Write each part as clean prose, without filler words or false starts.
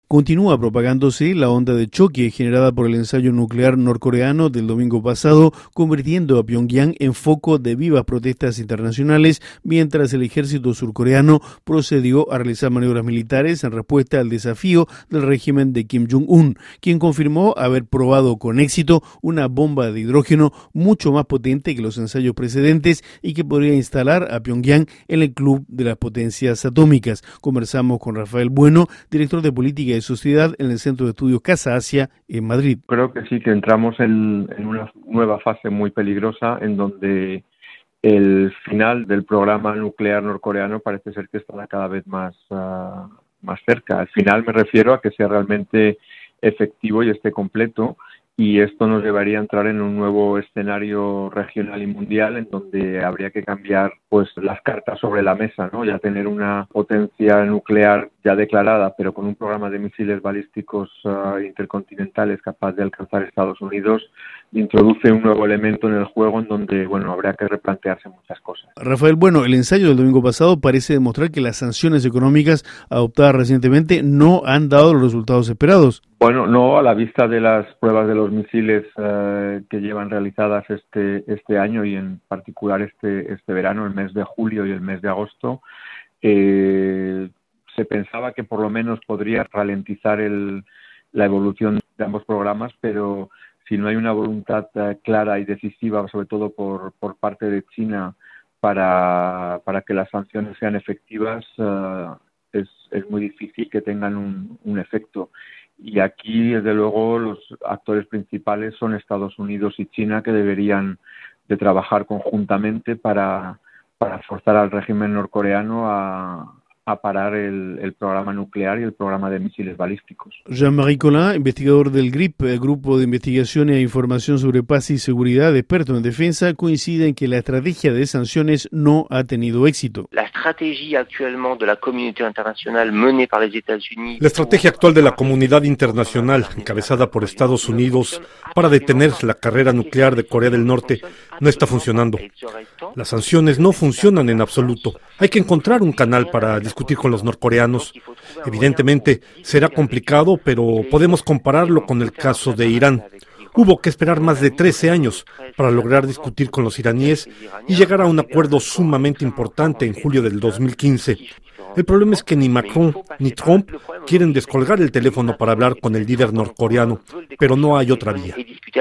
Continúa propagándose la onda de choque generada por el ensayo nuclear norcoreano del domingo pasado, convirtiendo a Pyongyang en foco de vivas protestas internacionales, mientras el ejército surcoreano procedió a realizar maniobras militares en respuesta al desafío del régimen de Kim Jong-un, quien confirmó haber probado con éxito una bomba de hidrógeno mucho más potente que los ensayos precedentes y que podría instalar a Pyongyang en el club de las potencias atómicas. Conversamos con Rafael Bueno, director de Política y Sociedad en el Centro de Estudios Casa Asia en Madrid. Creo que sí, que entramos en una nueva fase muy peligrosa en donde el final del programa nuclear norcoreano parece ser que está cada vez más cerca. Al final me refiero a que sea realmente efectivo y esté completo, y esto nos llevaría a entrar en un nuevo escenario regional y mundial en donde habría que cambiar pues las cartas sobre la mesa, ¿no? Ya tener una potencia nuclear ya declarada, pero con un programa de misiles balísticos intercontinentales capaz de alcanzar Estados Unidos, introduce un nuevo elemento en el juego en donde, bueno, habrá que replantearse muchas cosas. Rafael, bueno, el ensayo del domingo pasado parece demostrar que las sanciones económicas adoptadas recientemente no han dado los resultados esperados. Bueno, no, a la vista de las pruebas de los misiles que llevan realizadas este año y en particular este verano, el mes de julio y el mes de agosto, se pensaba que por lo menos podría ralentizar la evolución de ambos programas, pero si no hay una voluntad clara y decisiva, sobre todo por parte de China, para que las sanciones sean efectivas, es muy difícil que tengan un efecto. Y aquí, desde luego, los actores principales son Estados Unidos y China, que deberían de trabajar conjuntamente para forzar al régimen norcoreano a parar el programa nuclear y el programa de misiles balísticos. Jean-Marie Collin, investigador del GRIP, el Grupo de Investigación e Información sobre Paz y Seguridad, experto en defensa, coincide en que la estrategia de sanciones no ha tenido éxito. La estrategia actual de la comunidad internacional menée par les États-Unis. La estrategia actual de la comunidad internacional, encabezada por Estados Unidos, para detener la carrera nuclear de Corea del Norte, no está funcionando. Las sanciones no funcionan en absoluto. Hay que encontrar un canal para discutir con los norcoreanos. Evidentemente será complicado, pero podemos compararlo con el caso de Irán. Hubo que esperar más de 13 años para lograr discutir con los iraníes y llegar a un acuerdo sumamente importante en julio del 2015. El problema es que ni Macron ni Trump quieren descolgar el teléfono para hablar con el líder norcoreano, pero no hay otra vía.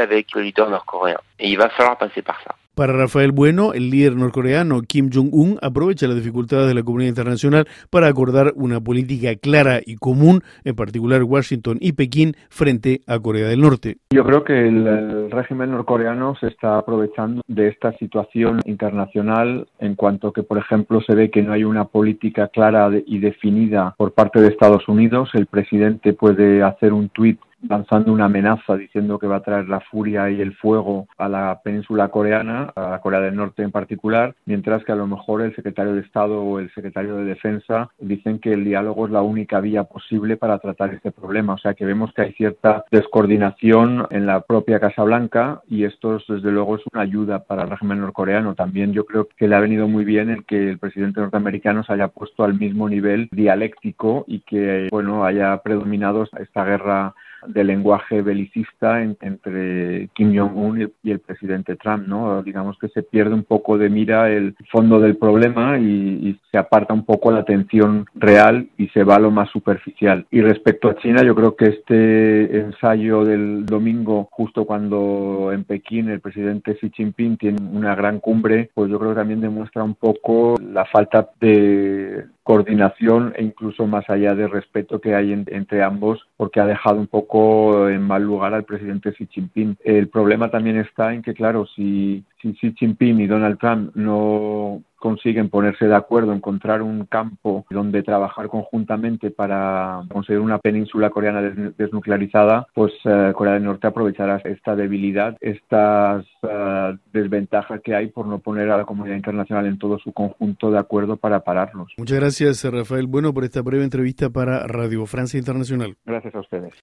Para Rafael Bueno, el líder norcoreano Kim Jong-un aprovecha las dificultades de la comunidad internacional para acordar una política clara y común, en particular Washington y Pekín, frente a Corea del Norte. Yo creo que el régimen norcoreano se está aprovechando de esta situación internacional en cuanto que, por ejemplo, se ve que no hay una política clara y definida por parte de Estados Unidos. El presidente puede hacer un tuit lanzando una amenaza diciendo que va a traer la furia y el fuego a la península coreana, a la Corea del Norte en particular, mientras que a lo mejor el secretario de Estado o el secretario de Defensa dicen que el diálogo es la única vía posible para tratar este problema. O sea que vemos que hay cierta descoordinación en la propia Casa Blanca, y esto desde luego es una ayuda para el régimen norcoreano. También yo creo que le ha venido muy bien el que el presidente norteamericano se haya puesto al mismo nivel dialéctico y que haya predominado esta guerra de lenguaje belicista entre Kim Jong-un y el presidente Trump, ¿no? Digamos que se pierde un poco de mira el fondo del problema y se aparta un poco la atención real y se va a lo más superficial. Y respecto a China, yo creo que este ensayo del domingo, justo cuando en Pekín el presidente Xi Jinping tiene una gran cumbre, pues yo creo que también demuestra un poco la falta de coordinación e incluso más allá de respeto que hay entre ambos, porque ha dejado un poco en mal lugar al presidente Xi Jinping. El problema también está en que, claro, si Xi Jinping y Donald Trump no consiguen ponerse de acuerdo, encontrar un campo donde trabajar conjuntamente para conseguir una península coreana desnuclearizada, pues Corea del Norte aprovechará esta debilidad, estas desventajas que hay por no poner a la comunidad internacional en todo su conjunto de acuerdo para pararlos. Muchas gracias, Rafael Bueno, por esta breve entrevista para Radio Francia Internacional. Gracias a ustedes.